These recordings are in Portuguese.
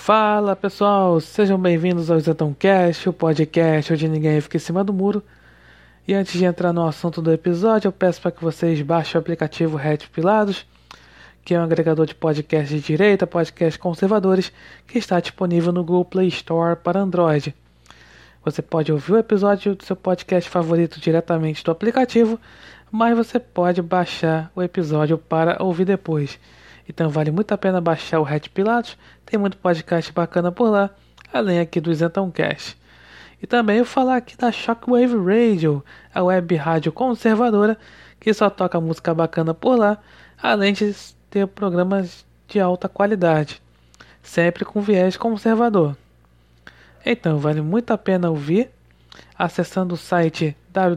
Fala pessoal, sejam bem-vindos ao Isentãocast, o podcast onde ninguém fica em cima do muro. E antes de entrar no assunto do episódio, eu peço para que vocês baixem o aplicativo Red Pilados, que é um agregador de podcasts de direita, podcasts conservadores, que está disponível no Google Play Store para Android. Você pode ouvir o episódio do seu podcast favorito diretamente do aplicativo, mas você pode baixar o episódio para ouvir depois. Então vale muito a pena baixar o Red Pilatos, tem muito podcast bacana por lá, além aqui do Isentãocast. E também eu falar aqui da Shockwave Radio, a web rádio conservadora, que só toca música bacana por lá, além de ter programas de alta qualidade, sempre com viés conservador. Então vale muito a pena ouvir, acessando o site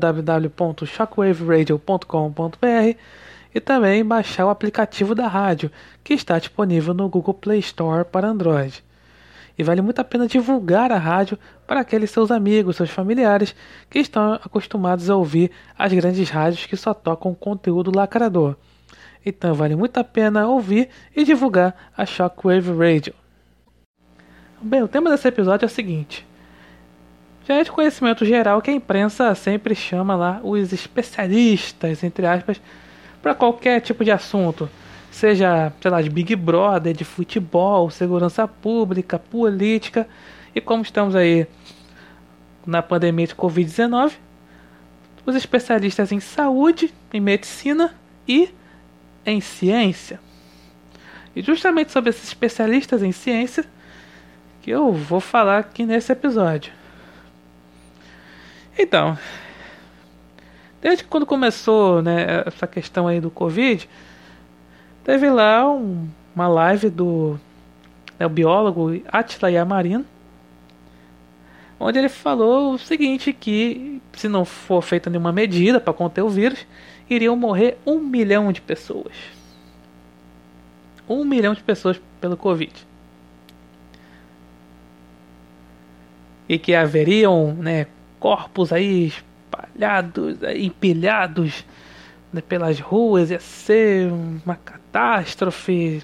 www.shockwaveradio.com.br e também baixar o aplicativo da rádio, que está disponível no Google Play Store para Android. E vale muito a pena divulgar a rádio para aqueles seus amigos, seus familiares, que estão acostumados a ouvir as grandes rádios que só tocam conteúdo lacrador. Então vale muito a pena ouvir e divulgar a Shockwave Radio. Bem, o tema desse episódio é o seguinte. Já é de conhecimento geral que a imprensa sempre chama lá os especialistas, entre aspas, para qualquer tipo de assunto, seja, sei lá, de Big Brother, de futebol, segurança pública, política. E como estamos aí na pandemia de Covid-19, os especialistas em saúde, em medicina e em ciência. E justamente sobre esses especialistas em ciência que eu vou falar aqui nesse episódio. Então, desde quando começou, né, essa questão aí do Covid, teve lá uma live do o biólogo Átila Yamarino, onde ele falou o seguinte, que se não for feita nenhuma medida para conter o vírus, iriam morrer 1 milhão de pessoas. 1 milhão de pessoas pelo Covid. E que haveriam, né, corpos aí espalhados, empilhados, né, pelas ruas, ia ser uma catástrofe.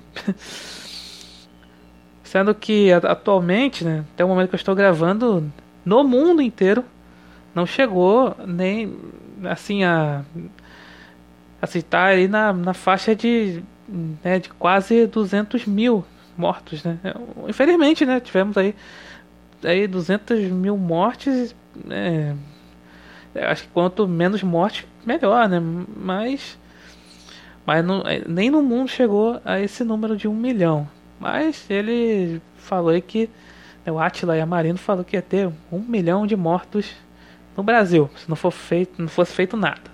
Sendo que atualmente, né, até o momento que eu estou gravando, no mundo inteiro não chegou nem assim a citar aí na faixa de, né, de quase 200 mil mortos, né? Infelizmente, né, tivemos aí 200 mil mortes. Acho que quanto menos mortes, melhor, né? Mas não, nem no mundo chegou a esse número de 1 milhão. Mas ele falou aí que, o Átila Yamarino falou que ia ter 1 milhão de mortos no Brasil, se não fosse feito nada.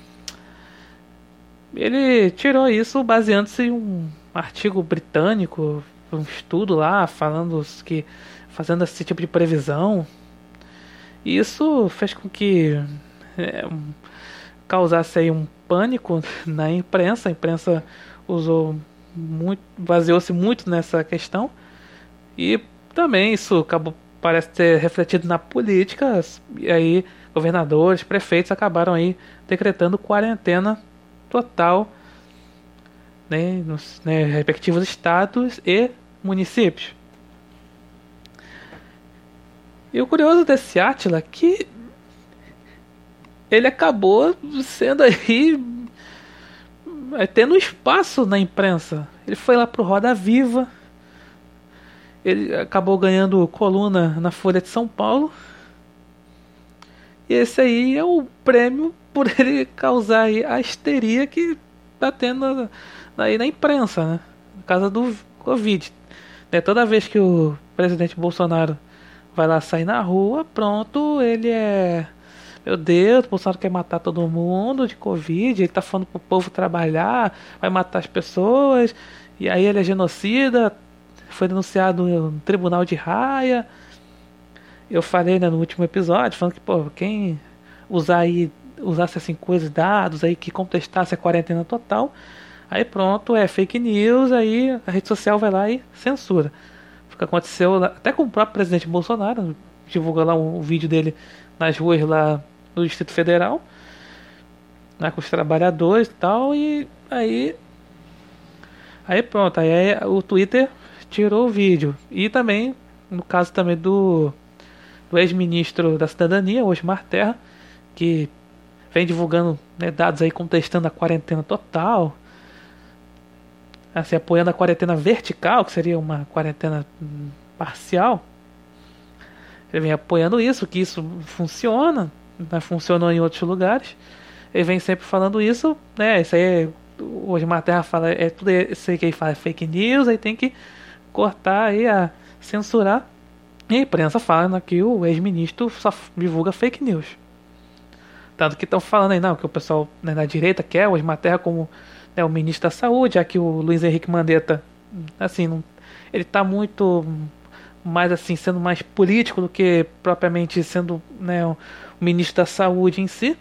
Ele tirou isso baseando-se em um artigo britânico, um estudo lá, fazendo esse tipo de previsão. E isso fez com que causasse aí um pânico na imprensa. A imprensa baseou-se muito nessa questão. E também isso parece ter refletido na política. E aí governadores, prefeitos acabaram aí decretando quarentena total, né, nos, né, respectivos estados e municípios. E o curioso desse Átila é que ele acabou sendo aí tendo espaço na imprensa. Ele foi lá pro Roda Viva. Ele acabou ganhando coluna na Folha de São Paulo. E esse aí é o prêmio por ele causar aí a histeria que tá tendo aí na imprensa, né? Por causa do Covid. Toda vez que o presidente Bolsonaro vai lá sair na rua, pronto, ele é... Meu Deus, o Bolsonaro quer matar todo mundo de Covid, ele tá falando pro povo trabalhar, vai matar as pessoas, e aí ele é genocida, foi denunciado no tribunal de Haia. Eu falei, né, no último episódio, falando que, pô, quem usasse assim coisas, dados aí que contestasse a quarentena total, aí pronto, é fake news, aí a rede social vai lá e censura. O que aconteceu até com o próprio presidente Bolsonaro, divulgou lá um vídeo dele nas ruas lá do Distrito Federal, né, com os trabalhadores e tal, e aí pronto, aí o Twitter tirou o vídeo. E também, no caso também do ex-ministro da Cidadania, Osmar Terra, que vem divulgando, né, dados aí contestando a quarentena total, assim, apoiando a quarentena vertical, que seria uma quarentena parcial. Ele vem apoiando isso, que isso funciona, né, funcionou em outros lugares. Ele vem sempre falando isso, né? Isso aí, o Osmar Terra fala, é tudo isso aí que ele fala é fake news, aí tem que cortar aí, censurar. E a imprensa fala, né, que o ex-ministro só divulga fake news. Tanto que estão falando aí, não, que o pessoal, né, da direita quer o Osmar Terra como, né, o ministro da Saúde, já que o Luiz Henrique Mandetta, assim, não, ele está muito mais assim, sendo mais político do que propriamente sendo, né, o ministro da Saúde em si.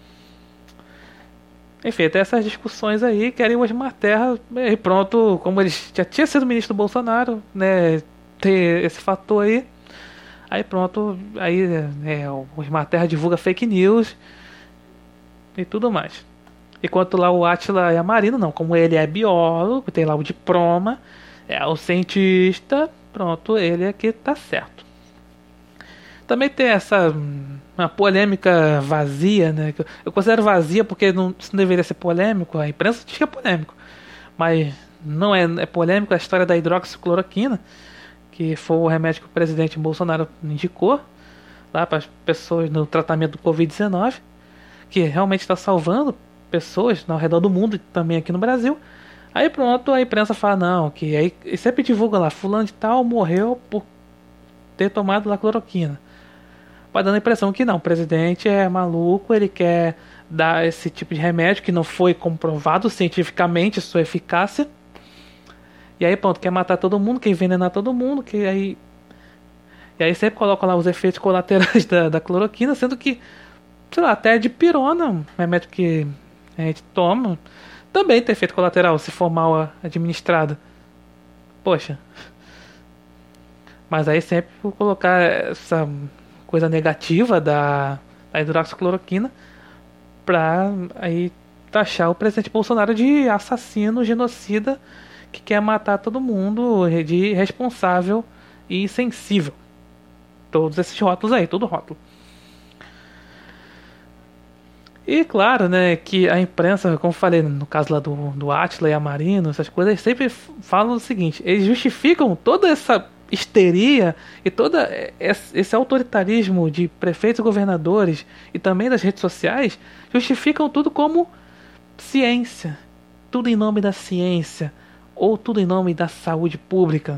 Enfim, até essas discussões aí, querem o Osmar Terra, e pronto, como ele já tinha sido ministro do Bolsonaro, né, ter esse fator aí pronto, aí o Osmar Terra divulga fake news e tudo mais. Enquanto lá o Átila Yamarino, não, como ele é biólogo, tem lá o diploma, é o cientista, pronto, ele é que tá certo. Também tem essa uma polêmica vazia, né? Eu considero vazia porque não, isso não deveria ser polêmico, a imprensa diz que é polêmico, mas não é polêmico a história da hidroxicloroquina, que foi o remédio que o presidente Bolsonaro indicou lá para as pessoas no tratamento do Covid-19, que realmente está salvando pessoas ao redor do mundo e também aqui no Brasil. Aí pronto, a imprensa fala não, que aí sempre divulga lá, fulano de tal morreu por ter tomado lá cloroquina. Vai dando a impressão que não, o presidente é maluco, ele quer dar esse tipo de remédio que não foi comprovado cientificamente sua eficácia. E aí pronto, quer matar todo mundo, quer envenenar todo mundo, que aí. E aí sempre coloca lá os efeitos colaterais da cloroquina, sendo que, sei lá, até de pirona, um remédio que a gente toma, também tem efeito colateral se for mal administrado. Poxa. Mas aí sempre vou colocar essa coisa negativa da hidroxicloroquina pra aí taxar o presidente Bolsonaro de assassino, genocida, que quer matar todo mundo, de irresponsável e insensível. Todos esses rótulos aí, tudo rótulo. E claro, né, que a imprensa, como eu falei no caso lá do Átila e Amarino, essas coisas, sempre falam o seguinte: eles justificam toda essa histeria e todo esse autoritarismo de prefeitos e governadores e também das redes sociais, justificam tudo como ciência, tudo em nome da ciência, ou tudo em nome da saúde pública.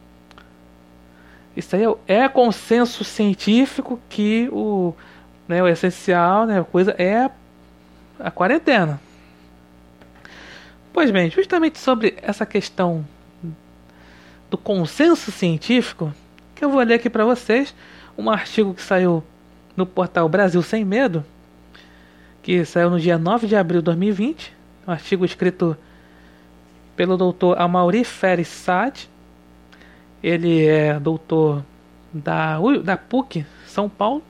Isso aí é consenso científico que o essencial, né, a coisa é a quarentena. Pois bem, justamente sobre essa questão do consenso científico, que eu vou ler aqui para vocês um artigo que saiu no portal Brasil Sem Medo, que saiu no dia 9 de abril de 2020, um artigo escrito pelo doutor Amaury Feres Saad. Ele é doutor da PUC São Paulo.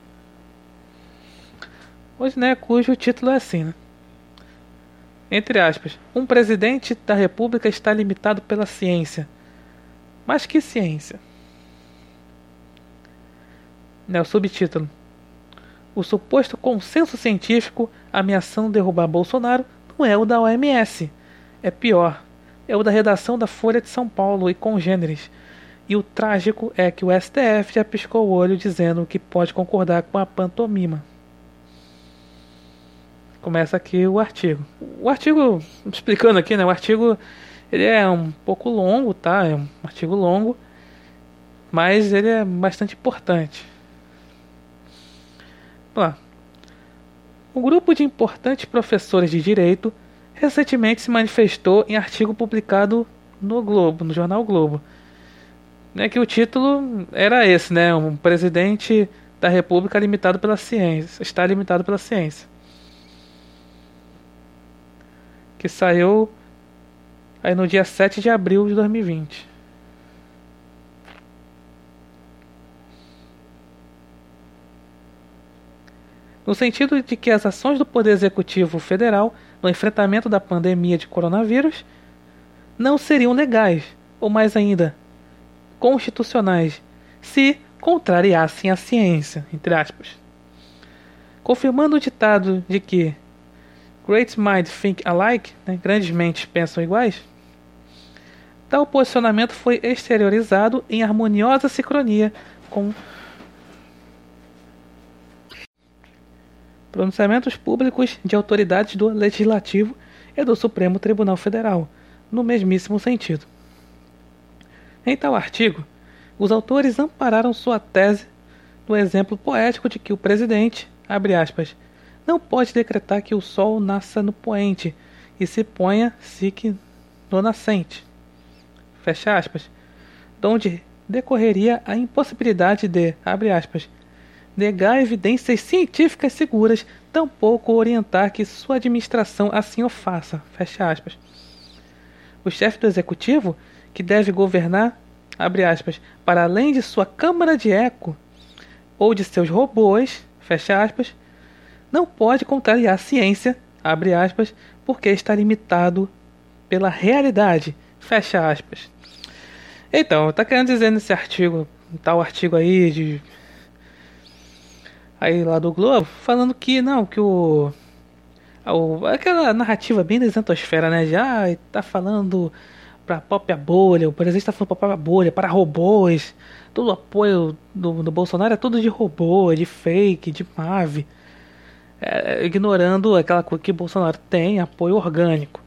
Hoje, né, cujo título é assim, né? Entre aspas, um presidente da República está limitado pela ciência. Mas que ciência? O subtítulo: o suposto consenso científico ameaçando derrubar Bolsonaro não é o da OMS. É pior, é o da redação da Folha de São Paulo e congêneres. E o trágico é que o STF já piscou o olho dizendo que pode concordar com a pantomima. Começa aqui o artigo. O artigo, explicando aqui, né? O artigo ele é um pouco longo, tá? É um artigo longo, mas ele é bastante importante. Vamos lá. Um grupo de importantes professores de direito recentemente se manifestou em artigo publicado no Globo, no jornal Globo. Né, que o título era esse, né? Um presidente da República limitado pela ciência. Está limitado pela ciência. Que saiu aí no dia 7 de abril de 2020. No sentido de que as ações do Poder Executivo Federal no enfrentamento da pandemia de coronavírus não seriam legais, ou mais ainda, constitucionais se contrariassem a ciência, entre aspas. Confirmando o ditado de que Great minds think alike, né, grandes mentes pensam iguais, tal posicionamento foi exteriorizado em harmoniosa sincronia com pronunciamentos públicos de autoridades do Legislativo e do Supremo Tribunal Federal, no mesmíssimo sentido. Em tal artigo, os autores ampararam sua tese no exemplo poético de que o presidente, abre aspas, não pode decretar que o sol nasça no poente e se ponha-se que no nascente, fecha aspas, donde decorreria a impossibilidade de, abre aspas, negar evidências científicas seguras, tampouco orientar que sua administração assim o faça, fecha aspas. O chefe do executivo, que deve governar, abre aspas, para além de sua câmara de eco ou de seus robôs, fecha aspas, não pode contrariar a ciência, abre aspas, porque está limitado pela realidade, fecha aspas. Então, está querendo dizer nesse artigo, tal artigo aí aí lá do Globo, falando que não, que aquela narrativa bem da isentosfera, né, já tá falando pra própria bolha, o presidente tá falando pra própria bolha, para robôs, todo o apoio do Bolsonaro é tudo de robô, de fake, de mave, ignorando aquela coisa que o Bolsonaro tem, apoio orgânico.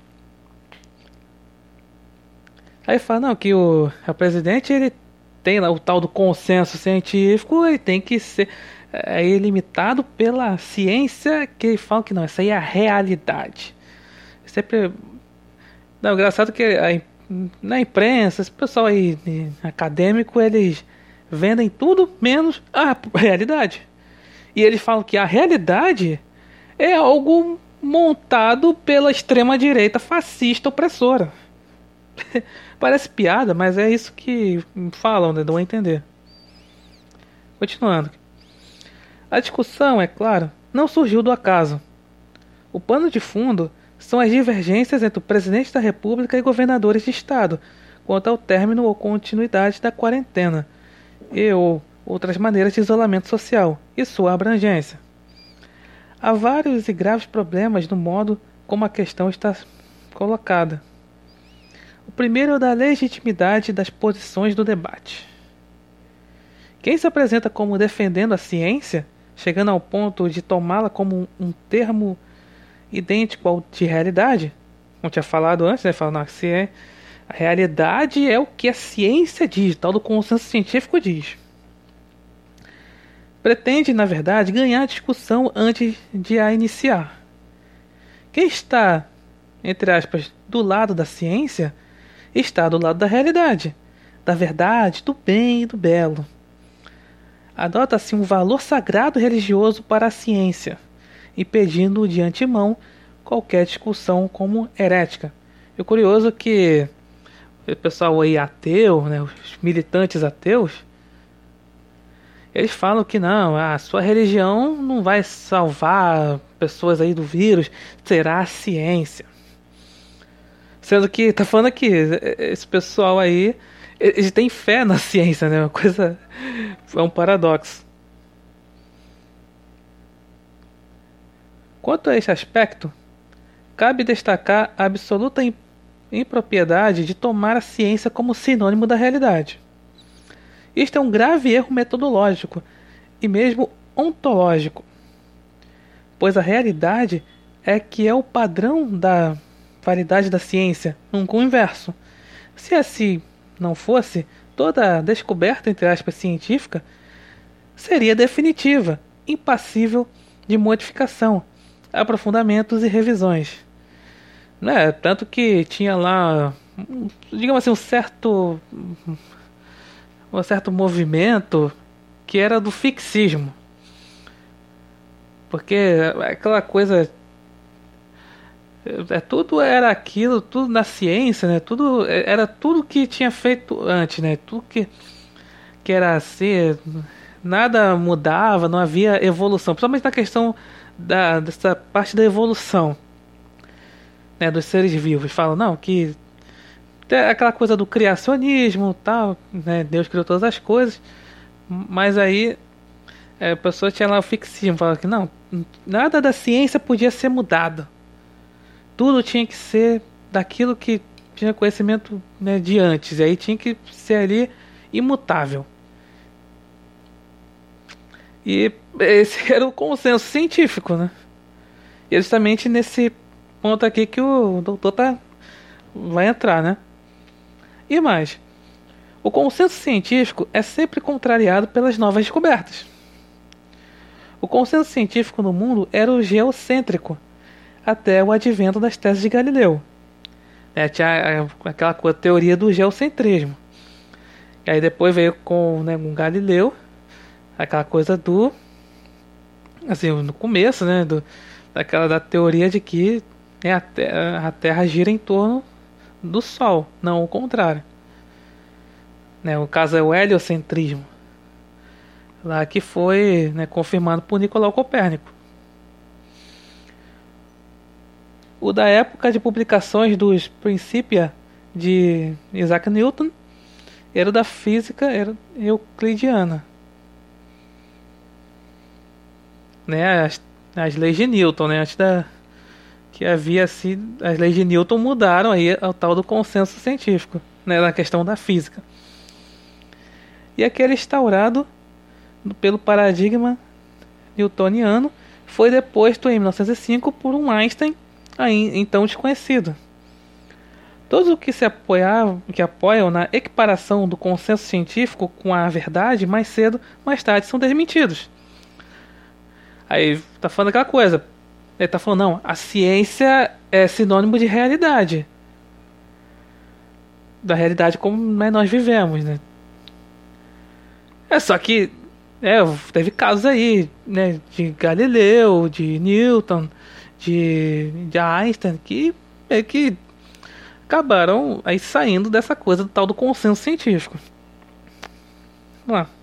Aí fala, não, que o presidente, ele tem lá o tal do consenso científico, ele tem que ser limitado pela ciência, que falam que não, isso aí é a realidade. Sempre... Não, engraçado que na imprensa, esse pessoal aí acadêmico, eles vendem tudo menos a realidade. E eles falam que a realidade é algo montado pela extrema-direita fascista opressora. Parece piada, mas é isso que falam, né? Dão a entender. Continuando. A discussão, é claro, não surgiu do acaso. O pano de fundo são as divergências entre o presidente da República e governadores de estado quanto ao término ou continuidade da quarentena ou outras maneiras de isolamento social e sua abrangência. Há vários e graves problemas no modo como a questão está colocada. O primeiro é o da legitimidade das posições do debate. Quem se apresenta como defendendo a ciência, chegando ao ponto de tomá-la como um termo idêntico ao de realidade, como tinha falado antes, né? Falando que a realidade é o que a ciência diz, tal do consenso científico diz. Pretende, na verdade, ganhar a discussão antes de a iniciar. Quem está, entre aspas, do lado da ciência, está do lado da realidade, da verdade, do bem e do belo. Adota-se um valor sagrado religioso para a ciência, impedindo de antemão qualquer discussão como herética. E o curioso é que o pessoal aí ateu, né, os militantes ateus, eles falam que não, a sua religião não vai salvar pessoas aí do vírus, será a ciência. Sendo que tá falando aqui, esse pessoal aí, eles têm fé na ciência, né? Uma coisa, é um paradoxo. Quanto a esse aspecto, cabe destacar a absoluta impropriedade de tomar a ciência como sinônimo da realidade. Isto é um grave erro metodológico e mesmo ontológico, pois a realidade é que é o padrão da validade da ciência, nunca o inverso. Se assim não fosse, toda descoberta, entre aspas, científica seria definitiva, impassível de modificação, aprofundamentos e revisões. Né? Tanto que tinha lá, digamos assim, um certo movimento que era do fixismo. Porque aquela coisa... tudo era aquilo, tudo na ciência, né? Tudo era tudo que tinha feito antes, né? Tudo que era assim, nada mudava, não havia evolução, principalmente na questão dessa parte da evolução, né? Dos seres vivos. Falam, não, que Tem aquela coisa do criacionismo, tal, né? Deus criou todas as coisas, mas aí a pessoa tinha lá o fixismo, falava que não, nada da ciência podia ser mudado. Tudo tinha que ser daquilo que tinha conhecimento, né, de antes, e aí tinha que ser ali imutável. E esse era o consenso científico, né? E é justamente nesse ponto aqui que o doutor vai entrar, né? E mais, o consenso científico é sempre contrariado pelas novas descobertas. O consenso científico no mundo era o geocêntrico, até o advento das teses de Galileu. Tinha aquela coisa, teoria do geocentrismo. E aí depois veio com, né, com Galileu, aquela coisa do, assim, no começo, né, da teoria de que, né, a Terra gira em torno do Sol, não o contrário. Né, o caso é o heliocentrismo, lá que foi, né, confirmado por Nicolau Copérnico. O da época de publicações dos Principia de Isaac Newton era da física euclidiana, né, as leis de Newton, né, antes da que havia assim, as leis de Newton mudaram aí ao tal do consenso científico, né, na questão da física. E aquele instaurado pelo paradigma newtoniano foi deposto em 1905 por um Einstein então desconhecido. Todos os que apoiam na equiparação do consenso científico com a verdade, mais cedo, mais tarde, são desmentidos. Aí tá falando aquela coisa. Ele tá falando, não, a ciência é sinônimo de realidade. Da realidade como, né, nós vivemos, né? Só que teve casos aí, né, de Galileu, de Newton, de Einstein, que acabaram aí saindo dessa coisa do tal do consenso científico. Vamos lá.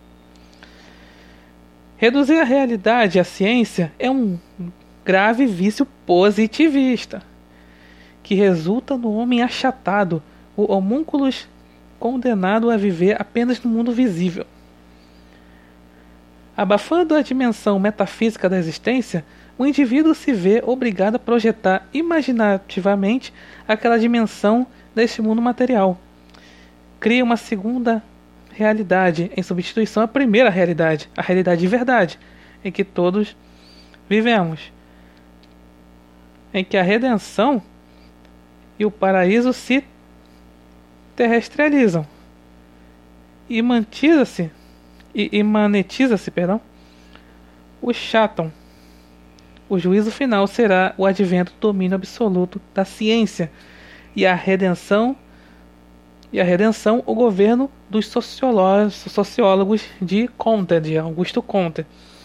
Reduzir a realidade à ciência é um grave vício positivista, que resulta no homem achatado, o homúnculus condenado a viver apenas no mundo visível. Abafando a dimensão metafísica da existência, o indivíduo se vê obrigado a projetar imaginativamente aquela dimensão deste mundo material. Cria uma segunda realidade em substituição à primeira realidade, a realidade de verdade, em que todos vivemos. Em que a redenção e o paraíso se terrestrializam. E imanetiza-se, o Chatham. O juízo final será o advento do domínio absoluto da ciência e a redenção, o governo dos sociólogos de Comte, de Augusto Comte.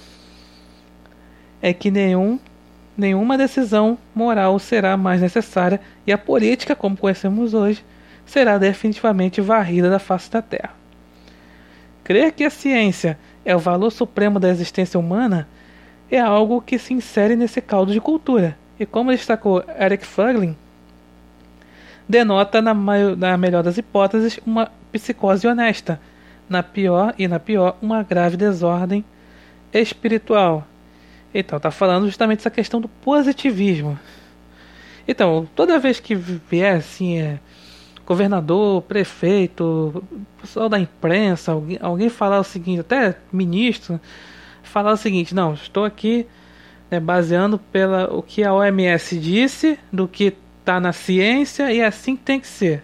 É que nenhuma decisão moral será mais necessária e a política, como conhecemos hoje, será definitivamente varrida da face da Terra. Crer que a ciência é o valor supremo da existência humana é algo que se insere nesse caldo de cultura, e como destacou Eric Fuglin, denota, na melhor das hipóteses, uma psicose honesta, na pior, uma grave desordem espiritual. Então, está falando justamente dessa questão do positivismo. Então, toda vez que vier assim, governador, prefeito, pessoal da imprensa, alguém falar o seguinte, até ministro, falar o seguinte, não, estou aqui, né, baseando o que a OMS disse, do que está na ciência e assim tem que ser.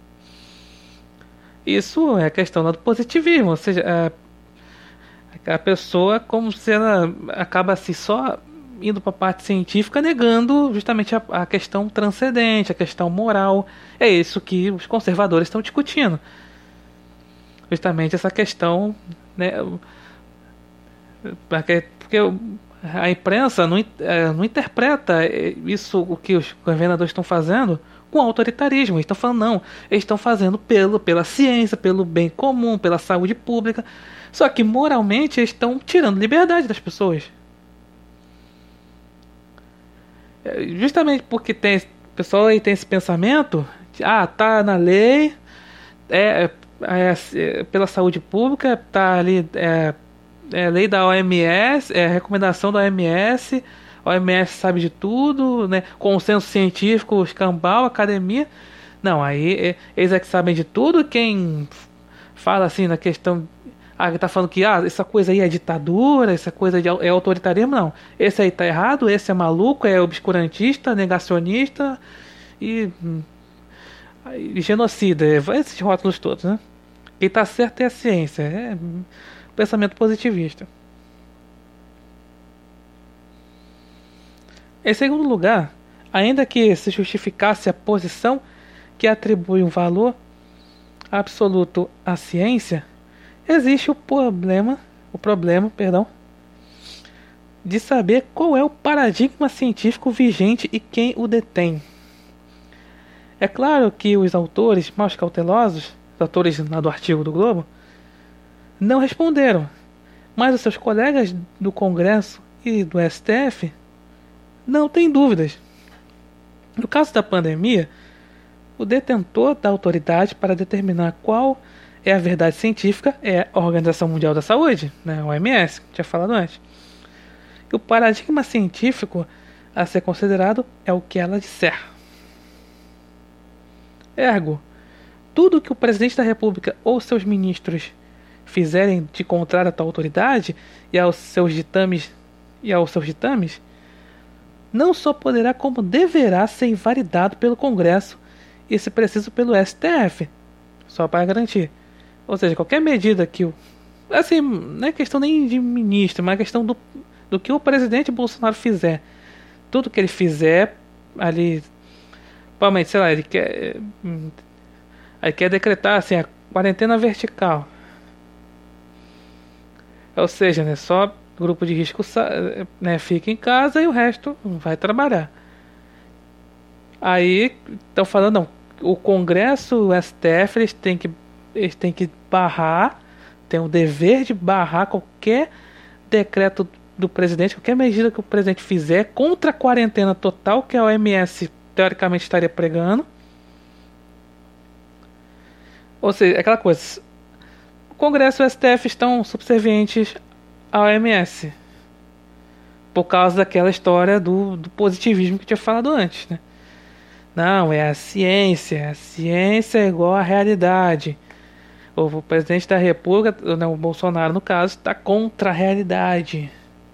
Isso é a questão do positivismo, ou seja, a pessoa como se ela acaba assim só indo para a parte científica, negando justamente a questão transcendente, a questão moral. É isso que os conservadores estão discutindo. Justamente essa questão, né? Porque a imprensa não interpreta isso, o que os governadores estão fazendo, com autoritarismo. Eles estão falando, não, eles estão fazendo pela ciência, pelo bem comum, pela saúde pública. Só que moralmente eles estão tirando liberdade das pessoas. Justamente porque o pessoal aí tem esse pensamento, tá na lei, pela saúde pública, tá ali, lei da OMS, recomendação da OMS, a OMS sabe de tudo, né? Consenso científico, escambau, academia. Não, aí eles é que sabem de tudo. Quem fala assim na questão, que tá falando que essa coisa aí é ditadura, essa coisa é autoritarismo, não. Esse aí tá errado, esse é maluco, é obscurantista, negacionista e, genocida, esses rótulos todos, né? Quem tá certo é a ciência, pensamento positivista. Em segundo lugar, ainda que se justificasse a posição que atribui um valor absoluto à ciência, existe o problema, de saber qual é o paradigma científico vigente e quem o detém. É claro que os autores mais cautelosos, os autores lá do artigo do Globo, não responderam, mas os seus colegas do Congresso e do STF não têm dúvidas. No caso da pandemia, o detentor da autoridade para determinar qual é a verdade científica é a Organização Mundial da Saúde, né, a OMS, que tinha falado antes. E o paradigma científico a ser considerado é o que ela disser. Ergo, tudo que o presidente da República ou seus ministros fizerem de contrário a tal autoridade e aos seus ditames, não só poderá como deverá ser invalidado pelo Congresso e, se preciso, pelo STF, só para garantir. Ou seja, qualquer medida que assim, não é questão nem de ministro, mas é questão do que o presidente Bolsonaro fizer. Tudo que ele fizer ali, provavelmente, sei lá, ele quer decretar assim a quarentena vertical. Ou seja, né, só grupo de risco, né, fica em casa e o resto vai trabalhar. Aí estão falando, não, o Congresso, o STF, eles têm que barrar, tem o dever de barrar qualquer decreto do presidente, qualquer medida que o presidente fizer contra a quarentena total que a OMS teoricamente estaria pregando. Ou seja, aquela coisa, o Congresso e o STF estão subservientes à OMS por causa daquela história do positivismo que eu tinha falado antes, né? Não, é a ciência é igual à realidade. O presidente da República, né, o Bolsonaro no caso, está contra a realidade.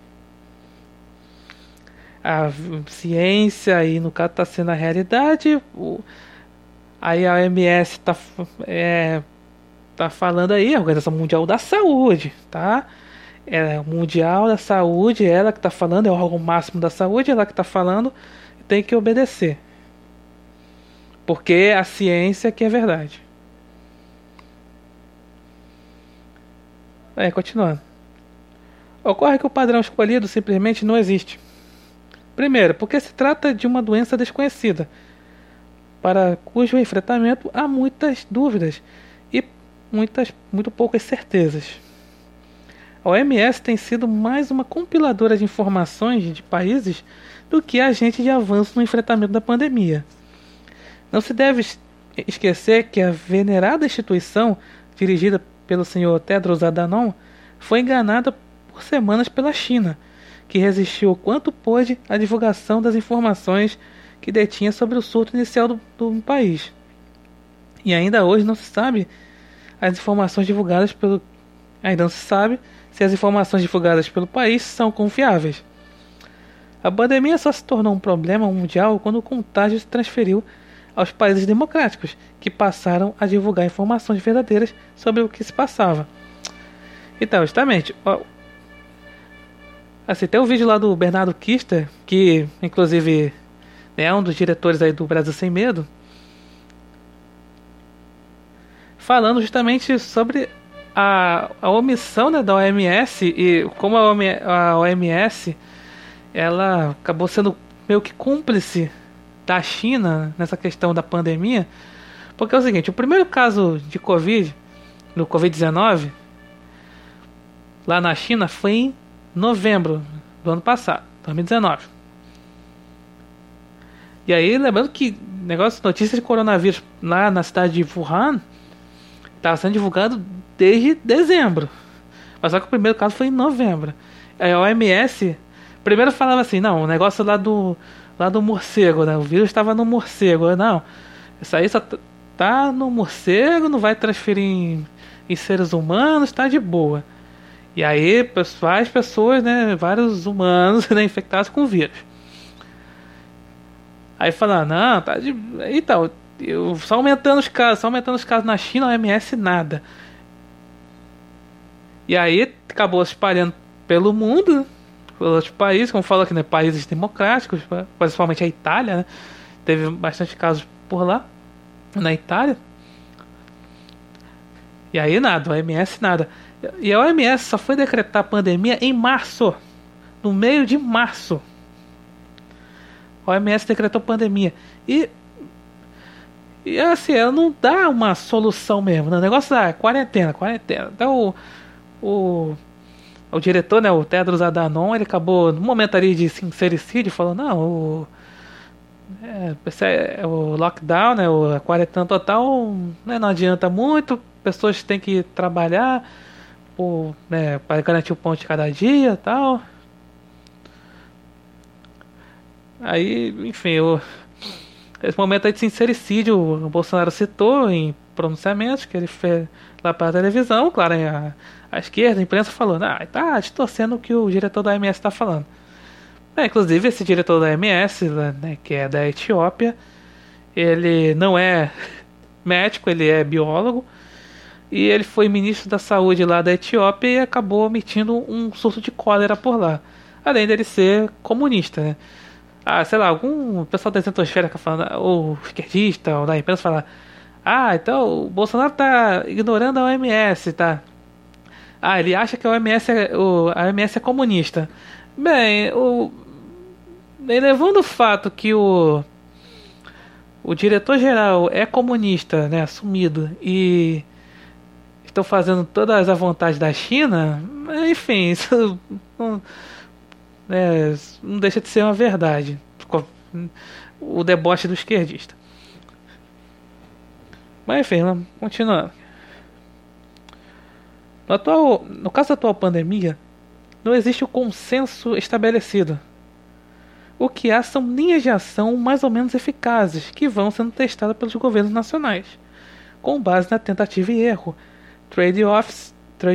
A ciência aí no caso está sendo a realidade. Aí a OMS tá falando aí, a Organização Mundial da Saúde, tá? É Mundial da Saúde, ela que está falando, é o órgão máximo da saúde, ela que está falando, tem que obedecer. Porque a ciência que é verdade. Continuando. Ocorre que o padrão escolhido simplesmente não existe. Primeiro, porque se trata de uma doença desconhecida, para cujo enfrentamento há muitas dúvidas e muito poucas certezas. A OMS tem sido mais uma compiladora de informações de países do que agente de avanço no enfrentamento da pandemia. Não se deve esquecer que a venerada instituição, dirigida pelo Sr. Tedros Adhanom, foi enganada por semanas pela China, que resistiu o quanto pôde à divulgação das informações que detinha sobre o surto inicial do país. E ainda hoje não se sabe se as informações divulgadas pelo país são confiáveis. A pandemia só se tornou um problema mundial quando o contágio se transferiu aos países democráticos, que passaram a divulgar informações verdadeiras sobre o que se passava. Então, justamente, assim, tem um vídeo lá do Bernardo Kister, que inclusive é um dos diretores aí do Brasil Sem Medo, falando justamente sobre a omissão, né, da OMS e como a OMS ela acabou sendo meio que cúmplice da China nessa questão da pandemia, porque é o seguinte, o primeiro caso de no Covid-19 lá na China foi em novembro do ano passado, 2019. E aí, lembrando que notícias de coronavírus lá na cidade de Wuhan Estava sendo divulgado desde dezembro. Mas só que o primeiro caso foi em novembro. Aí a OMS primeiro falava assim, não, o negócio lá do morcego, né? O vírus estava no morcego. Não, isso aí só tá no morcego, não vai transferir em seres humanos, tá de boa. E aí, várias pessoas, né, vários humanos, né, infectados com o vírus. Aí falaram, não, tá de... Então, só aumentando os casos na China, a OMS nada. E aí acabou se espalhando pelo mundo, pelos outros países, como fala aqui, né, países democráticos, principalmente a Itália, né, teve bastante casos por lá, na Itália. E aí nada, a OMS nada. E a OMS só foi decretar a pandemia em março, no meio de março. A OMS decretou pandemia. E assim, ela não dá uma solução mesmo, né? O negócio é quarentena. Então o, o diretor, né, o Tedros Adhanom, ele acabou, no momento ali de sincericídio, falou, não, o lockdown, né, a quarentena total, né, não adianta muito, pessoas têm que trabalhar né, para garantir o pão de cada dia e tal. Aí, enfim, esse momento aí de sincericídio, o Bolsonaro citou em pronunciamentos que ele fez lá para a televisão, claro, a esquerda, a imprensa falou, tá distorcendo o que o diretor da OMS está falando. Inclusive, esse diretor da OMS, né, que é da Etiópia, ele não é médico, ele é biólogo, e ele foi ministro da saúde lá da Etiópia e acabou omitindo um surto de cólera por lá. Além dele ser comunista, né? Sei lá, algum pessoal da isentosfera falando, ou esquerdista, ou da imprensa fala, então o Bolsonaro tá ignorando a OMS, tá? Ele acha que a OMS é comunista. Bem, levando o fato que o diretor-geral é comunista, né, assumido, e estão fazendo todas as vontades da China, enfim, isso não deixa de ser uma verdade. O deboche do esquerdista. Mas enfim, continuando. No caso da atual pandemia, não existe o consenso estabelecido. O que há são linhas de ação mais ou menos eficazes que vão sendo testadas pelos governos nacionais, com base na tentativa e erro, trade-offs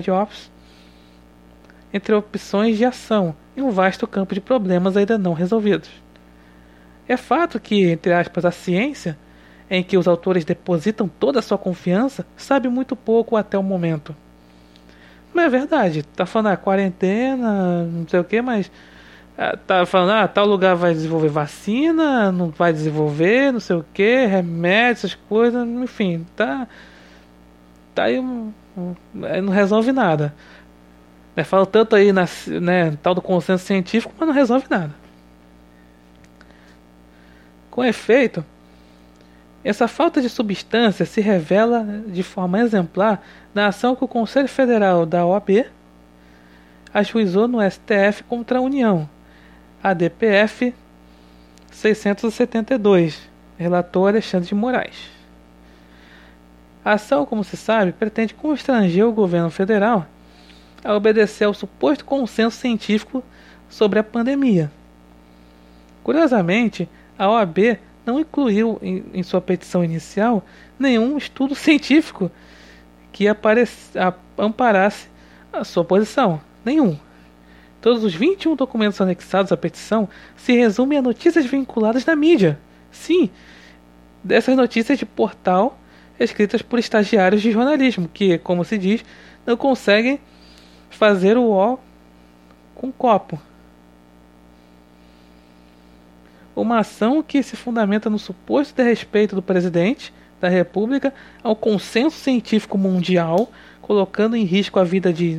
entre opções de ação em um vasto campo de problemas ainda não resolvidos. É fato que, entre aspas, a ciência, em que os autores depositam toda a sua confiança, sabe muito pouco até o momento. Não é verdade, tá falando quarentena, não sei o que, mas tá falando, tal lugar vai desenvolver vacina, não vai desenvolver, não sei o que, remédios, essas coisas, enfim, tá aí, não resolve nada. Fala tanto aí tal do consenso científico, mas não resolve nada. Com efeito, essa falta de substância se revela de forma exemplar na ação que o Conselho Federal da OAB ajuizou no STF contra a União, a DPF 672, relator Alexandre de Moraes. A ação, como se sabe, pretende constranger o governo federal a obedecer ao suposto consenso científico sobre a pandemia. Curiosamente, a OAB não incluiu em sua petição inicial nenhum estudo científico que amparasse a sua posição. Nenhum. Todos os 21 documentos anexados à petição se resumem a notícias vinculadas na mídia. Sim, dessas notícias de portal escritas por estagiários de jornalismo, que, como se diz, não conseguem fazer o O com copo. Uma ação que se fundamenta no suposto desrespeito do presidente da República ao consenso científico mundial, colocando em risco a vida de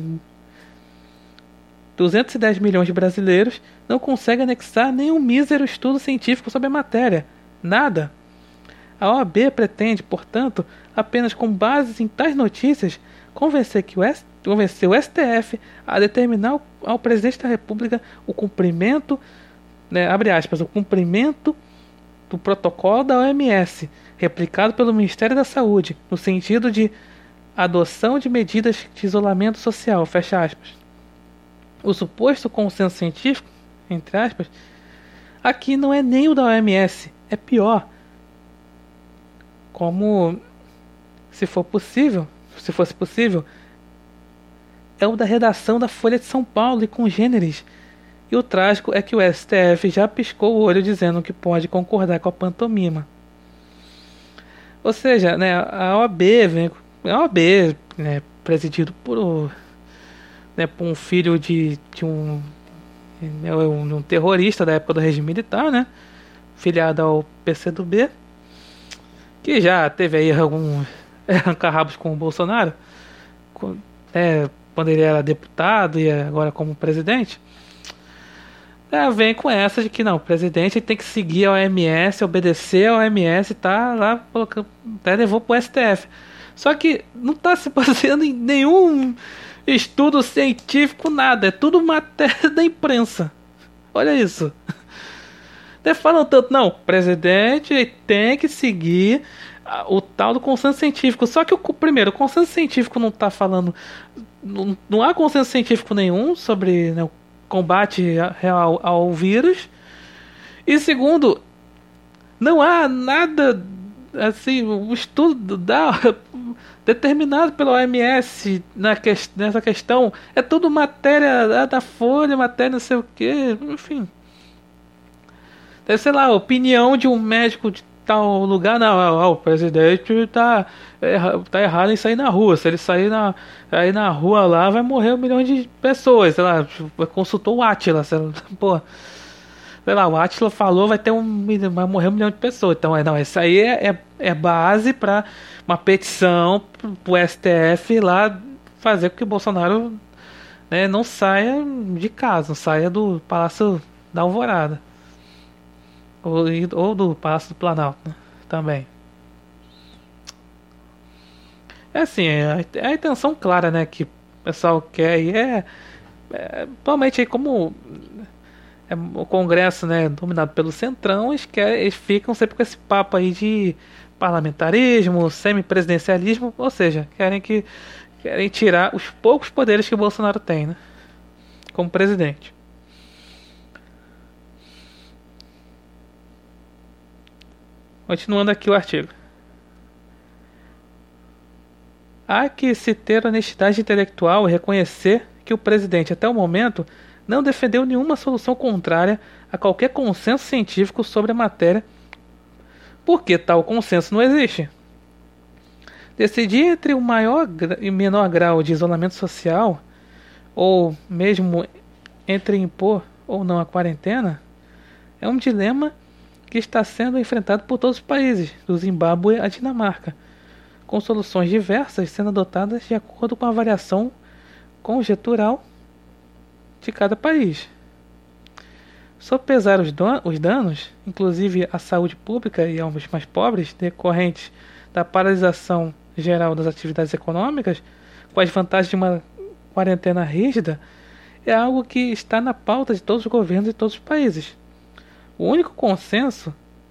210 milhões de brasileiros, não consegue anexar nenhum mísero estudo científico sobre a matéria. Nada. A OAB pretende, portanto, apenas com base em tais notícias, convencer o STF a determinar ao presidente da República o cumprimento, abre aspas, o cumprimento do protocolo da OMS, replicado pelo Ministério da Saúde, no sentido de adoção de medidas de isolamento social, fecha aspas. O suposto consenso científico, entre aspas, aqui não é nem o da OMS, é pior. Como, se fosse possível, é o da redação da Folha de São Paulo e congêneres. E o trágico é que o STF já piscou o olho dizendo que pode concordar com a pantomima. Ou seja, né, a OAB, né, presidido por um filho de um terrorista da época do regime militar, né, filiado ao PCdoB, que já teve aí algum arranca-rabos com o Bolsonaro, quando ele era deputado e agora como presidente. Vem com essa de que não, o presidente tem que seguir a OMS, obedecer a OMS, tá lá, até levou pro STF. Só que não tá se baseando em nenhum estudo científico, nada, é tudo matéria da imprensa. Olha isso. Até falam tanto, não, o presidente tem que seguir o tal do consenso científico. Só que primeiro, o consenso científico não tá falando, não há consenso científico nenhum sobre, né, o combate real ao vírus. E segundo, não há nada assim, o estudo determinado pela OMS nessa questão. É tudo matéria da Folha, matéria não sei o que, enfim. Deve ser lá, a opinião de um médico de tal lugar. Não, o presidente tá errado em sair na rua. Se ele sair na rua lá, vai morrer 1 milhão de pessoas. Sei lá, consultou o Átila. Pô, sei lá, o Átila falou, vai morrer 1 milhão de pessoas. Então, não, isso aí é base para uma petição pro STF lá fazer com que o Bolsonaro, né, não saia de casa, não saia do Palácio da Alvorada. Ou do Palácio do Planalto, né, também. É assim, é a intenção clara, né, que o pessoal quer, e provavelmente aí como o Congresso, né, dominado pelo Centrão, eles ficam sempre com esse papo aí de parlamentarismo, semipresidencialismo, ou seja, querem tirar os poucos poderes que o Bolsonaro tem, né, como presidente. Continuando aqui o artigo. Há que se ter honestidade intelectual e reconhecer que o presidente, até o momento, não defendeu nenhuma solução contrária a qualquer consenso científico sobre a matéria, porque tal consenso não existe. Decidir entre o maior e menor grau de isolamento social, ou mesmo entre impor ou não a quarentena, é um dilema que está sendo enfrentado por todos os países, do Zimbábue à Dinamarca, com soluções diversas sendo adotadas de acordo com a variação conjetural de cada país. Sopesar os danos, inclusive à saúde pública e aos mais pobres, decorrentes da paralisação geral das atividades econômicas, com as vantagens de uma quarentena rígida, é algo que está na pauta de todos os governos e todos os países. O único consenso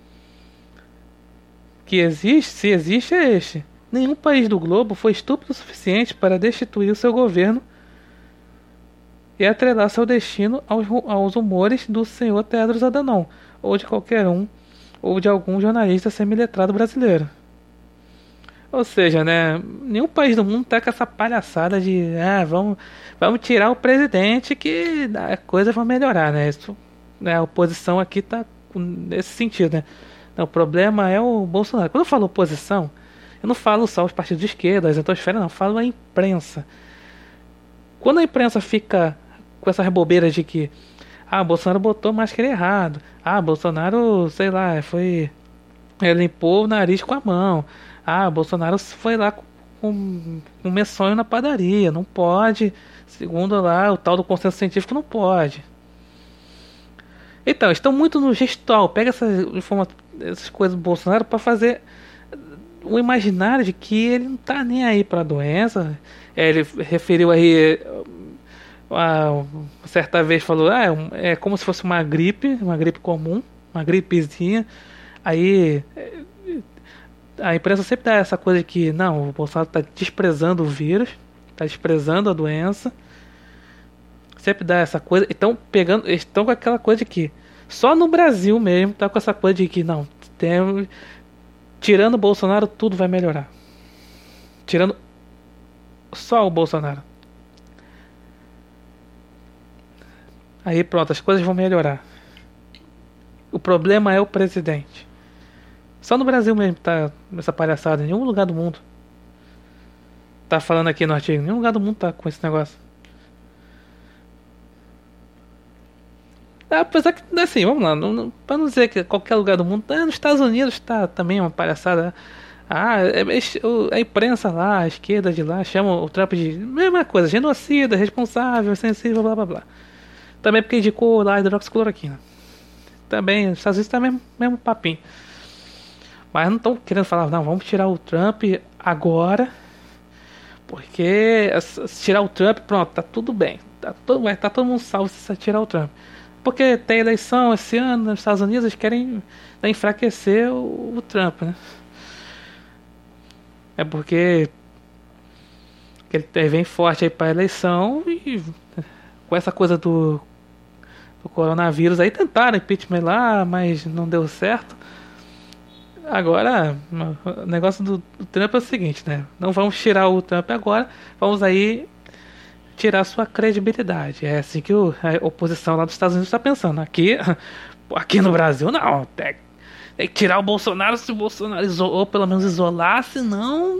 que existe, se existe, é este. Nenhum país do globo foi estúpido o suficiente para destituir o seu governo e atrelar seu destino aos humores do senhor Tedros Adhanom, ou de qualquer um, ou de algum jornalista semi-letrado brasileiro. Ou seja, né, nenhum país do mundo está com essa palhaçada de vamos tirar o presidente que a coisa vai melhorar, né? Isso, né, a oposição aqui está nesse sentido, né? Não, o problema é o Bolsonaro. Quando eu falo oposição, eu não falo só os partidos de esquerda, as etosferas, não, eu falo a imprensa. Quando a imprensa fica com essa rebobeira de que Bolsonaro botou máscara errado, Bolsonaro, sei lá, limpou o nariz com a mão, Bolsonaro foi lá com um meçonho na padaria, não pode, segundo lá o tal do consenso científico, não pode. Então, estão muito no gestual. Pega essas coisas do Bolsonaro para fazer o imaginário de que ele não tá nem aí para a doença. Ele referiu aí, certa vez falou, é como se fosse uma gripe comum, uma gripezinha. Aí A imprensa sempre dá essa coisa de que não, o Bolsonaro está desprezando o vírus, está desprezando a doença. Sempre dá essa coisa. Estão com aquela coisa de que só no Brasil mesmo tá com essa coisa de que não, tirando o Bolsonaro tudo vai melhorar. Tirando só o Bolsonaro. Aí pronto, as coisas vão melhorar. O problema é o presidente. Só no Brasil mesmo tá essa palhaçada. Em nenhum lugar do mundo tá falando aqui no artigo. Nenhum lugar do mundo tá com esse negócio. Apesar que, assim, vamos lá, pra não dizer que qualquer lugar do mundo, nos Estados Unidos tá também uma palhaçada. A imprensa lá, a esquerda de lá, chama o Trump de mesma coisa, genocida, responsável, sensível, blá blá blá. Também porque indicou lá a hidroxicloroquina. Também, os Estados Unidos tá mesmo papinho. Mas não estão querendo falar, não, vamos tirar o Trump agora, porque se tirar o Trump, pronto, tá tudo bem. Vai estar todo mundo salvo se tirar o Trump. Porque tem eleição esse ano nos Estados Unidos, eles querem enfraquecer o Trump, né? É porque ele vem forte aí para a eleição e com essa coisa do coronavírus aí tentaram impeachment lá, mas não deu certo. Agora, o negócio do Trump é o seguinte, né? Não vamos tirar o Trump agora, vamos aí tirar sua credibilidade. É assim que a oposição lá dos Estados Unidos está pensando. Aqui no Brasil, não. Tem que tirar o Bolsonaro se o Bolsonaro ou pelo menos isolar, senão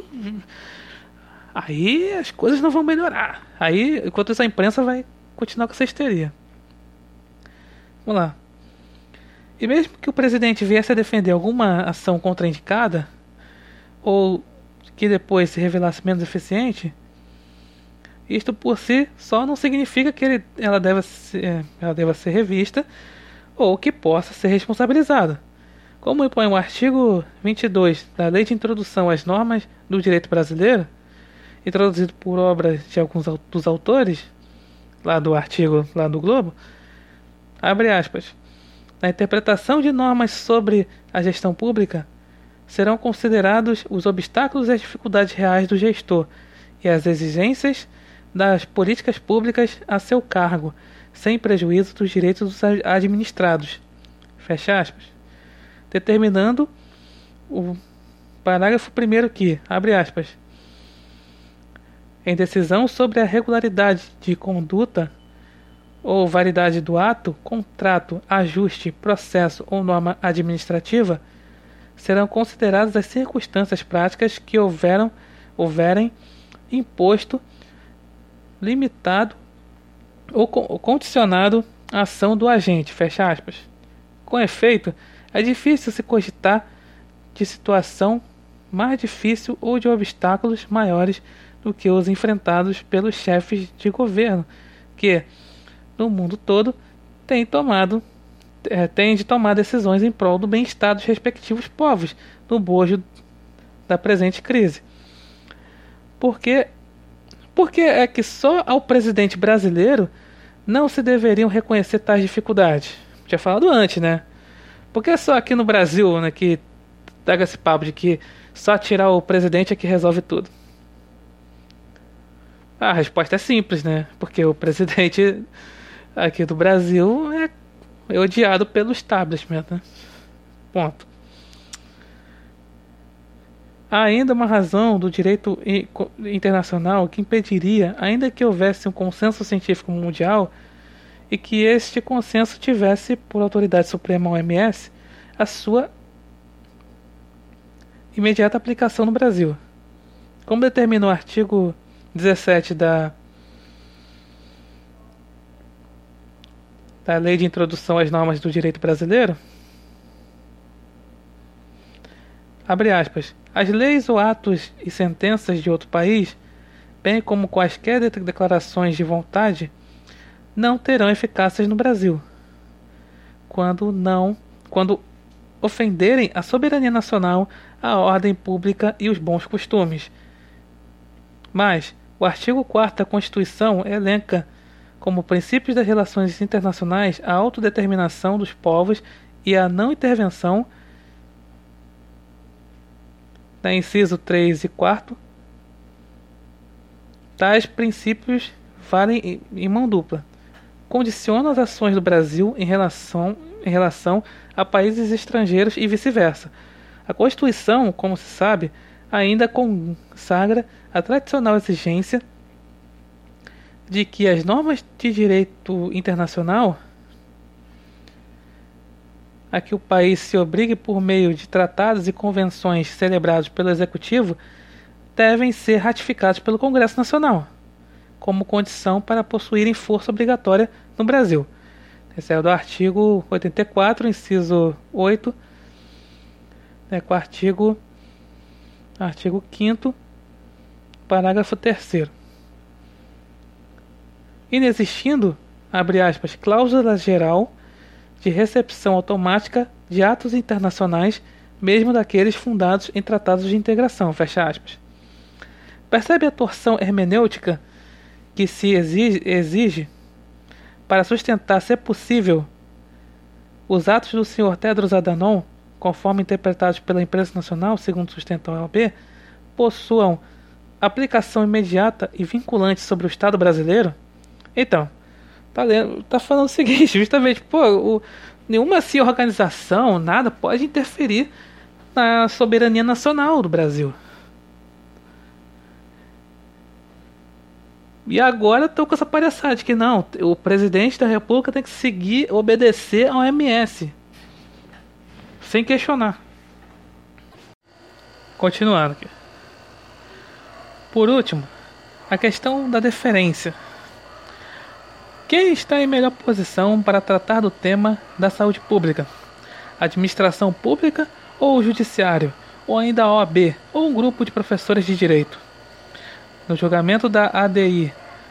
aí as coisas não vão melhorar. Aí, enquanto isso, a imprensa vai continuar com essa histeria. Vamos lá. E mesmo que o presidente viesse a defender alguma ação contraindicada, ou que depois se revelasse menos eficiente, isto por si só não significa que ela deva ser revista ou que possa ser responsabilizada. Como impõe o artigo 22 da Lei de Introdução às Normas do Direito Brasileiro, introduzido por obras de alguns dos autores, lá do artigo lá do Globo, abre aspas, na interpretação de normas sobre a gestão pública, serão considerados os obstáculos e as dificuldades reais do gestor e as exigências das políticas públicas a seu cargo, sem prejuízo dos direitos dos administrados. Fecha aspas. Determinando o parágrafo 1º que, abre aspas, em decisão sobre a regularidade de conduta ou validade do ato, contrato, ajuste, processo ou norma administrativa, serão consideradas as circunstâncias práticas que houverem imposto, limitado ou condicionado a ação do agente, fecha aspas. Com efeito, é difícil se cogitar de situação mais difícil ou de obstáculos maiores do que os enfrentados pelos chefes de governo, que, no mundo todo, têm de tomar decisões em prol do bem-estar dos respectivos povos no bojo da presente crise. Porque é que só ao presidente brasileiro não se deveriam reconhecer tais dificuldades? Tinha falado antes, né? Porque é só aqui no Brasil, né, que pega esse papo de que só tirar o presidente é que resolve tudo. A resposta é simples, né? Porque o presidente aqui do Brasil é odiado pelo establishment, né? Ponto. Há ainda uma razão do direito internacional que impediria, ainda que houvesse um consenso científico mundial e que este consenso tivesse, por autoridade suprema OMS, a sua imediata aplicação no Brasil. Como determina o artigo 17 da Lei de Introdução às Normas do Direito Brasileiro, abre aspas, as leis ou atos e sentenças de outro país, bem como quaisquer declarações de vontade, não terão eficácias no Brasil, quando ofenderem a soberania nacional, a ordem pública e os bons costumes. Mas o artigo 4º da Constituição elenca como princípios das relações internacionais a autodeterminação dos povos e a não intervenção inciso 3 e 4, tais princípios valem em mão dupla. Condicionam as ações do Brasil em relação a países estrangeiros e vice-versa. A Constituição, como se sabe, ainda consagra a tradicional exigência de que as normas de direito internacional a que o país se obrigue por meio de tratados e convenções celebrados pelo Executivo devem ser ratificados pelo Congresso Nacional, como condição para possuírem força obrigatória no Brasil. Esse é o do artigo 84, inciso 8, com o artigo 5º, parágrafo 3º. Inexistindo, abre aspas, cláusula geral de recepção automática de atos internacionais, mesmo daqueles fundados em tratados de integração, fecha aspas. Percebe a torção hermenêutica que se exige para sustentar, se é possível, os atos do Sr. Tedros Adhanom, conforme interpretados pela imprensa nacional, segundo sustenta a OAB, possuam aplicação imediata e vinculante sobre o Estado brasileiro? Então, tá falando o seguinte, justamente, nenhuma assim, organização, nada, pode interferir na soberania nacional do Brasil. E agora estou com essa palhaçada de que não, o presidente da República tem que obedecer ao OMS, sem questionar. Continuando aqui. Por último, a questão da deferência. Quem está em melhor posição para tratar do tema da saúde pública? A administração pública ou o judiciário? Ou ainda a OAB? Ou um grupo de professores de direito? No julgamento da ADI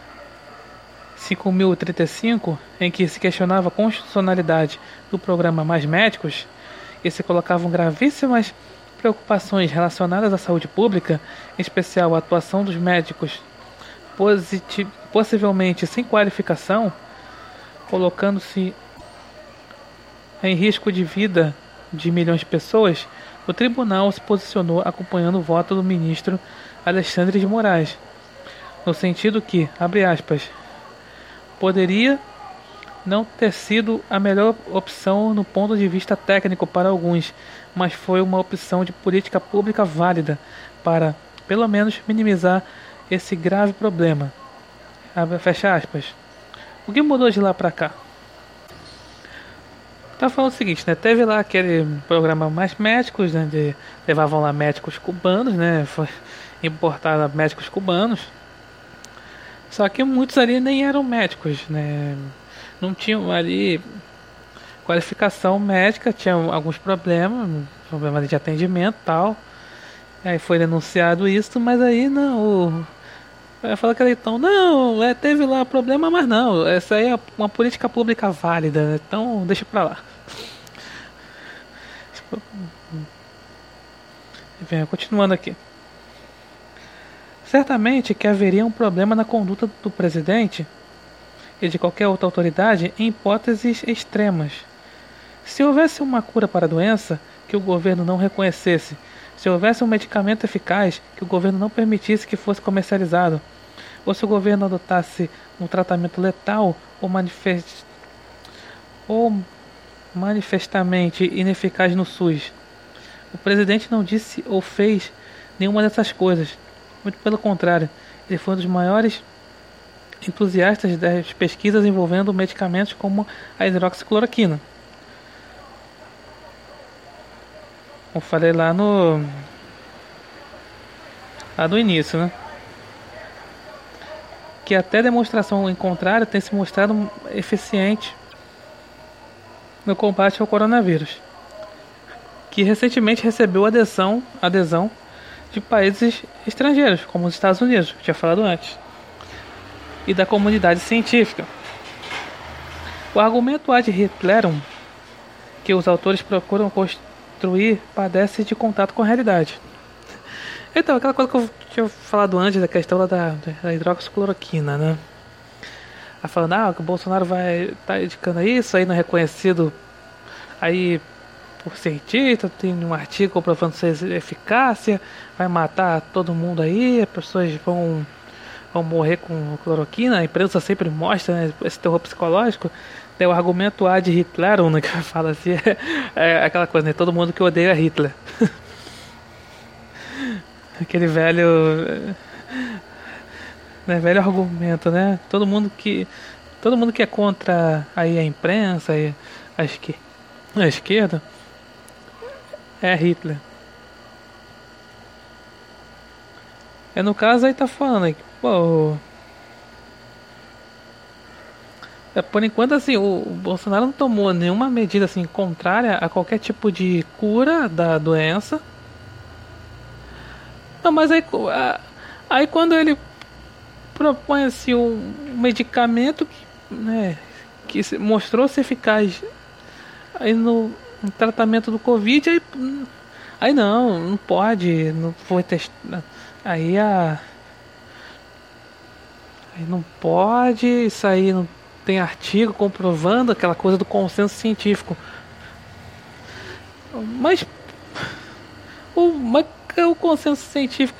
5.035, em que se questionava a constitucionalidade do programa Mais Médicos e se colocavam gravíssimas preocupações relacionadas à saúde pública, em especial a atuação dos médicos possivelmente sem qualificação, colocando-se em risco de vida de milhões de pessoas, o tribunal se posicionou acompanhando o voto do ministro Alexandre de Moraes, no sentido que, abre aspas, poderia não ter sido a melhor opção no ponto de vista técnico para alguns, mas foi uma opção de política pública válida para, pelo menos, minimizar esse grave problema. Fecha aspas. O que mudou de lá pra cá? Tá falando o seguinte, né? Teve lá aquele programa Mais Médicos, né? Levavam lá médicos cubanos, né? Foi importado médicos cubanos. Só que muitos ali nem eram médicos, né? Não tinham ali qualificação médica, tinham alguns problemas de atendimento e tal. Aí foi denunciado isso, mas aí não. Fala que ele então, não, teve lá problema, mas não, essa aí é uma política pública válida, né? Então deixa pra lá. Continuando aqui. Certamente que haveria um problema na conduta do presidente e de qualquer outra autoridade em hipóteses extremas. Se houvesse uma cura para a doença que o governo não reconhecesse, se houvesse um medicamento eficaz que o governo não permitisse que fosse comercializado, ou se o governo adotasse um tratamento letal ou manifestamente ineficaz no SUS. O presidente não disse ou fez nenhuma dessas coisas. Muito pelo contrário, ele foi um dos maiores entusiastas das pesquisas envolvendo medicamentos como a hidroxicloroquina. Como falei lá no início, né? Que até demonstração em contrário tem se mostrado eficiente no combate ao coronavírus, que recentemente recebeu adesão de países estrangeiros, como os Estados Unidos, que eu tinha falado antes, e da comunidade científica. O argumento ad hitlerum que os autores procuram construir padece de contato com a realidade. Então, aquela coisa que eu tinha falado antes da questão da hidroxicloroquina, né? Falando, que o Bolsonaro vai estar indicando isso, aí não é reconhecido, aí por cientista, tem um artigo comprovando sua eficácia, vai matar todo mundo aí, as pessoas vão morrer com cloroquina, a imprensa sempre mostra, né, esse terror psicológico. Tem o argumento A de Hitler, né, que fala assim, é aquela coisa, né, todo mundo que odeia Hitler. Aquele velho, né, velho argumento, né? Todo mundo que é contra aí a imprensa e a esquerda é Hitler. É, no caso aí tá falando aí que, pô, por enquanto assim, o Bolsonaro não tomou nenhuma medida assim contrária a qualquer tipo de cura da doença. Não, mas aí quando ele propõe assim um medicamento que, né, mostrou ser eficaz aí no tratamento do Covid, aí não pode, não foi testar. Aí aí não pode, isso aí não tem artigo comprovando aquela coisa do consenso científico. Mas mas o consenso científico,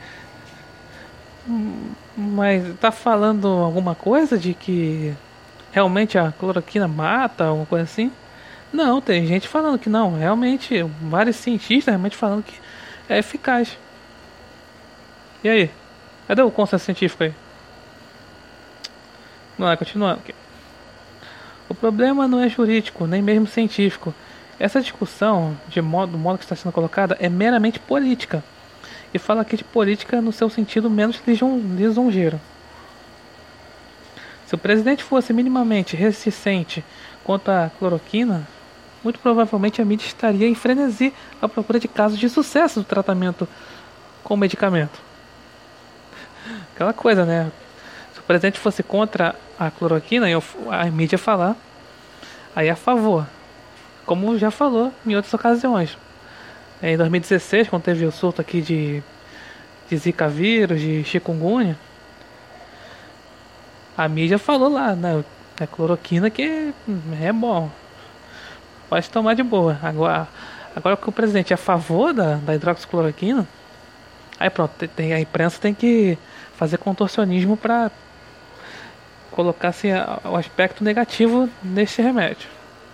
mas tá falando alguma coisa de que realmente a cloroquina mata, alguma coisa assim? Não, tem gente falando que não, realmente, vários cientistas realmente falando que é eficaz. E aí? Cadê o consenso científico aí? Vamos lá, continuando aqui. O problema não é jurídico, nem mesmo científico. Essa discussão, do modo que está sendo colocada, é meramente política. E fala aqui de política no seu sentido menos lisonjeiro. Se o presidente fosse minimamente reticente quanto à cloroquina, muito provavelmente a mídia estaria em frenesi à procura de casos de sucesso do tratamento com medicamento. Aquela coisa, né? Se o presidente fosse contra a cloroquina, a mídia falar aí a favor, como já falou em outras ocasiões. Em 2016, quando teve o surto aqui de Zika vírus, de chikungunya, a mídia falou lá, né? A cloroquina que é bom, pode tomar de boa. Agora que o presidente é a favor da hidroxicloroquina, aí pronto, a imprensa tem que fazer contorcionismo para colocar assim, o aspecto negativo neste remédio.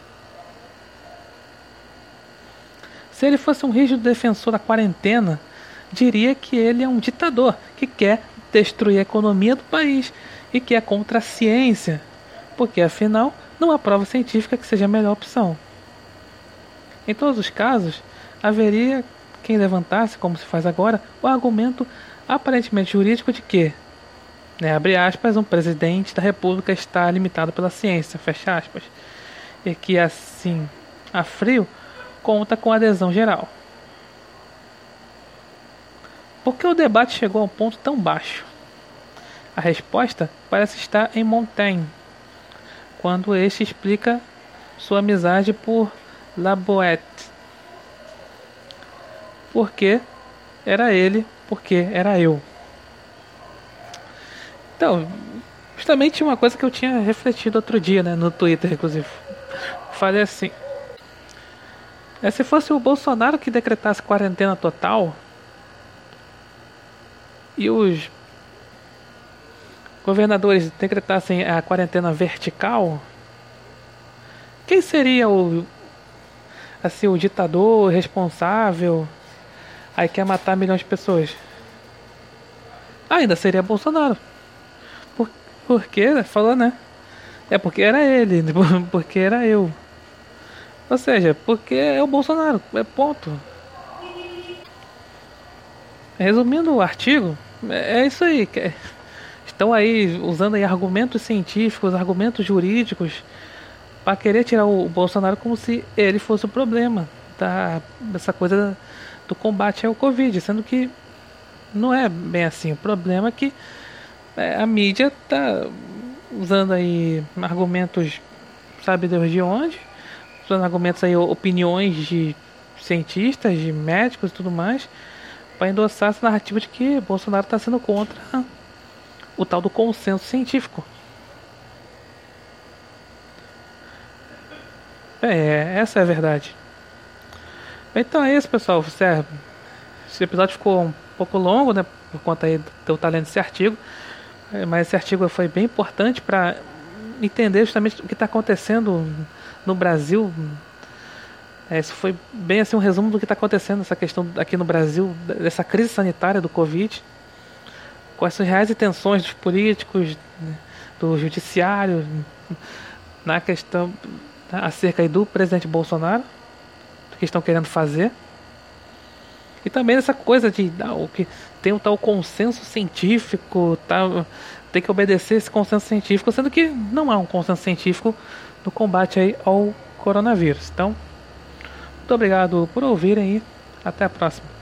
Se ele fosse um rígido defensor da quarentena, diria que ele é um ditador que quer destruir a economia do país e que é contra a ciência, porque afinal não há prova científica que seja a melhor opção. Em todos os casos, haveria quem levantasse, como se faz agora, o argumento aparentemente jurídico de que, né, abre aspas, um presidente da república está limitado pela ciência, fecha aspas, e que assim, a frio, conta com adesão geral. Por que o debate chegou a um ponto tão baixo? A resposta parece estar em Montaigne, quando este explica sua amizade por Laboet. Porque era ele, porque era eu. Então, justamente uma coisa que eu tinha refletido outro dia, né, no Twitter, inclusive. Falei assim: se fosse o Bolsonaro que decretasse quarentena total e os governadores decretassem a quarentena vertical, quem seria o ditador responsável aí quer matar milhões de pessoas? Ainda seria Bolsonaro. Porque falou, né? É porque era ele, porque era eu. Ou seja, porque é o Bolsonaro, é ponto. Resumindo o artigo, é isso aí. Estão aí usando aí argumentos científicos, argumentos jurídicos para querer tirar o Bolsonaro como se ele fosse o problema dessa coisa do combate ao Covid, sendo que não é bem assim. O problema é que a mídia tá usando aí argumentos, sabe Deus de onde, usando argumentos aí, opiniões de cientistas, de médicos e tudo mais, para endossar essa narrativa de que Bolsonaro está sendo contra o tal do consenso científico. Essa é a verdade. Então é isso, pessoal. Esse episódio ficou um pouco longo, né? Por conta aí de eu estar lendo esse artigo. Mas esse artigo foi bem importante para entender justamente o que está acontecendo no Brasil. Isso foi bem assim um resumo do que está acontecendo, essa questão aqui no Brasil, dessa crise sanitária do Covid, quais são as reais intenções dos políticos, né, do judiciário, na questão acerca aí do presidente Bolsonaro, do que estão querendo fazer, e também essa coisa de o que tem um tal consenso científico, tem que obedecer esse consenso científico, sendo que não há um consenso científico no combate aí ao coronavírus. Então, muito obrigado por ouvirem e até a próxima.